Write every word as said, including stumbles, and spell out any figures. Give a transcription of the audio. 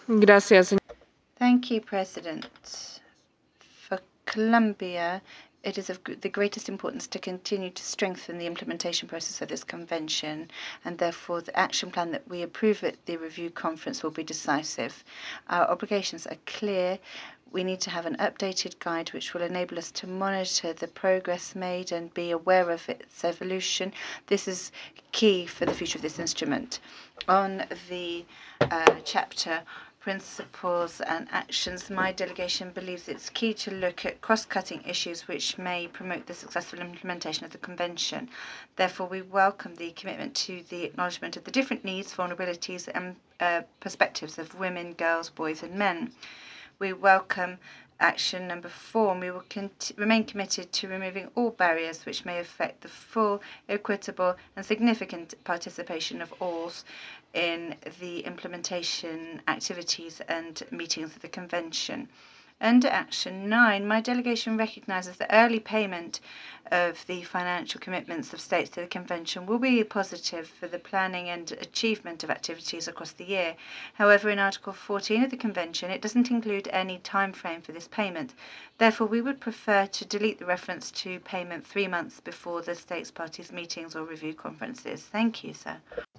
Gracias. Thank you, President. For Colombia, it is of the greatest importance to continue to strengthen the implementation process of this convention, and therefore the action plan that we approve at the review conference will be decisive. Our obligations are clear. We need to have an updated guide which will enable us to monitor the progress made and be aware of its evolution. This is key for the future of this instrument. On the uh, chapter principles and actions, my delegation believes it's key to look at cross-cutting issues which may promote the successful implementation of the Convention. Therefore, we welcome the commitment to the acknowledgement of the different needs, vulnerabilities and uh, perspectives of women, girls, boys and men. We welcome action number four, and we will cont- remain committed to removing all barriers which may affect the full, equitable and significant participation of all in the implementation activities and meetings of the Convention. Under Action nine, my delegation recognises that early payment of the financial commitments of states to the Convention will be positive for the planning and achievement of activities across the year. However, in Article fourteen of the Convention, it doesn't include any time frame for this payment. Therefore, we would prefer to delete the reference to payment three months before the states parties meetings or review conferences. Thank you, sir.